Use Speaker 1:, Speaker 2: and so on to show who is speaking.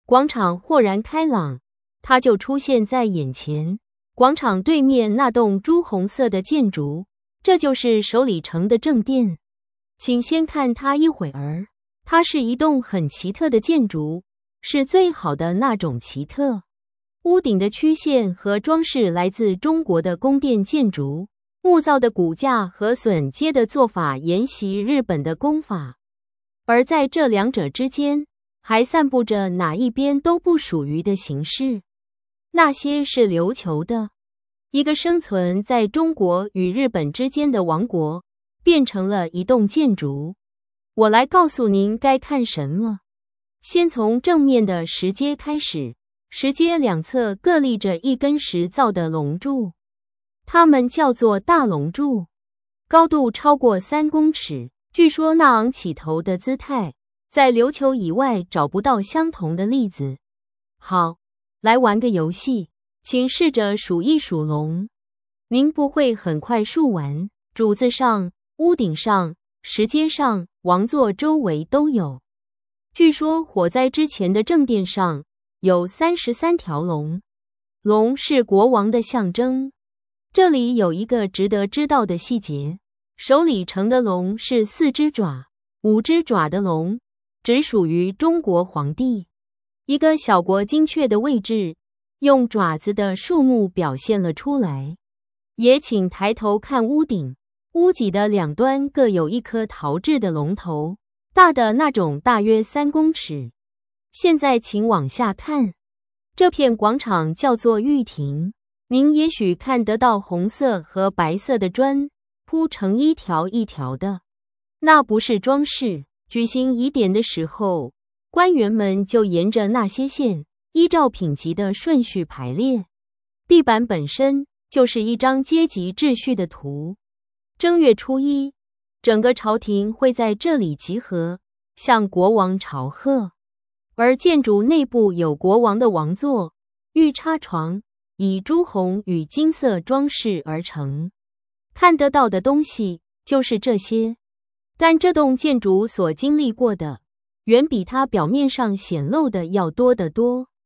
Speaker 1: 广场豁然开朗，它就出现在眼前。广场对面那栋朱红色的建筑，这就是首里城的正殿。请先看它一会儿，它是一栋很奇特的建筑，是最好的那种奇特。屋顶的曲线和装饰来自中国的宫殿建筑，木造的骨架和榫接的做法沿袭日本的工法，而在这两者之间，还散布着哪一边都不属于的形式。那些是琉球的，一个生存在中国与日本之间的王国，变成了一栋建筑。我来告诉您该看什么。先从正面的石阶开始，石阶两侧各立着一根石造的龙柱，它们叫做大龙柱，高度超过3公尺。据说那昂起头的姿态，在琉球以外找不到相同的例子。好，来玩个游戏，请试着数一数龙。您不会很快数完，柱子上、屋顶上、石阶上、王座周围都有。据说火灾之前的正殿上有33条龙，龙是国王的象征。这里有一个值得知道的细节，首里城的龙是4只爪，5只爪的龙只属于中国皇帝。一个小国精确的位置，用爪子的数目表现了出来。也请抬头看屋顶，屋脊的两端各有一颗陶制的龙头，大的那种大约3公尺。现在请往下看，这片广场叫做御庭，您也许看得到红色和白色的砖铺成一条一条的，那不是装饰。举行仪典的时候，官员们就沿着那些线，依照品级的顺序排列。地板本身就是一张阶级秩序的图。正月初一，整个朝廷会在这里集合，向国王朝贺。而建筑内部有国王的王座、御插床，以朱红与金色装饰而成。看得到的东西就是这些，但这栋建筑所经历过的，远比它表面上显露的要多得多。